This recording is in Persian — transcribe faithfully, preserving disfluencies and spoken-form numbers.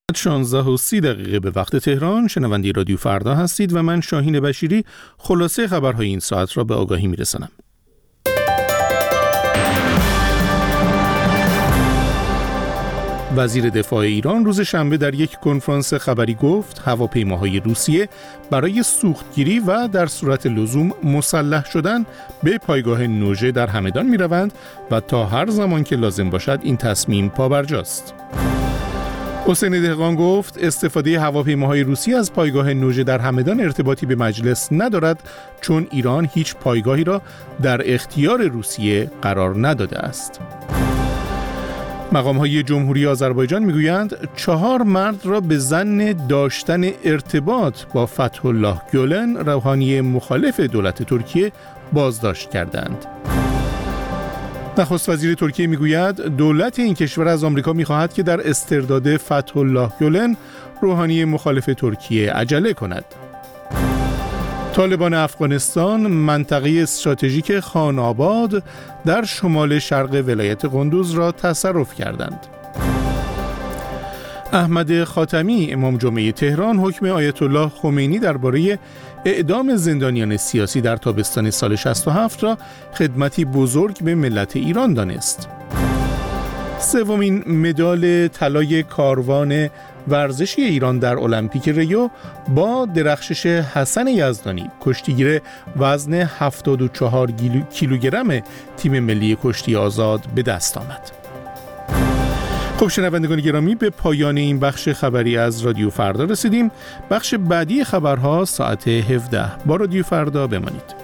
شانزده و سی دقیقه به وقت تهران. شنونده رادیو فردا هستید و من شاهین بشیری خلاصه خبرهای این ساعت را به آگاهی میرسانم. وزیر دفاع ایران روز شنبه در یک کنفرانس خبری گفت هواپیماهای روسیه برای سوختگیری و در صورت لزوم مسلح شدن به پایگاه نوژه در همدان می روند و تا هر زمان که لازم باشد این تصمیم پابرجاست. حسین دهقان گفت استفاده هواپیماهای روسی از پایگاه نوژه در همدان ارتباطی به مجلس ندارد، چون ایران هیچ پایگاهی را در اختیار روسیه قرار نداده است. مقام‌های جمهوری آذربایجان میگویند چهار مرد را به ظن داشتن ارتباط با فتح الله گولن، روحانی مخالف دولت ترکیه، بازداشت کردند. نخست وزیر ترکیه میگوید دولت این کشور از آمریکا میخواهد که در استرداد فتح الله گولن، روحانی مخالف ترکیه، عجله کند. طالبان افغانستان منطقه استراتژیک خان آباد در شمال شرق ولایت قندوز را تصرف کردند. احمد خاتمی امام جمعه تهران حکم آیت الله خمینی درباره اعدام زندانیان سیاسی در تابستان سال شصت و هفت را خدمتی بزرگ به ملت ایران دانست. سومین مدال طلای کاروان ورزشی ایران در المپیک ریو با درخشش حسن یزدانی، کشتیگیر وزن هفتاد و چهار کیلوگرم تیم ملی کشتی آزاد، به دست آمد. خب شنوندگان گرامی، به پایان این بخش خبری از رادیو فردا رسیدیم. بخش بعدی خبرها ساعت هفده با رادیو فردا بمانید.